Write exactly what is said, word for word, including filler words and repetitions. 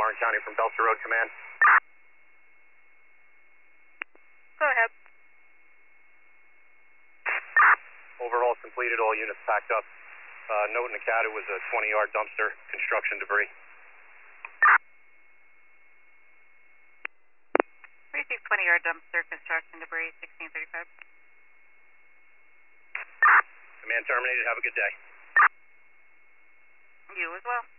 Warren County from Belcher Road Command. Go ahead. Overhaul's completed, all units packed up. Uh, note in the C A D it was a twenty yard dumpster, construction debris. Received twenty yard dumpster, construction debris, sixteen thirty-five. Command terminated, have a good day. You as well.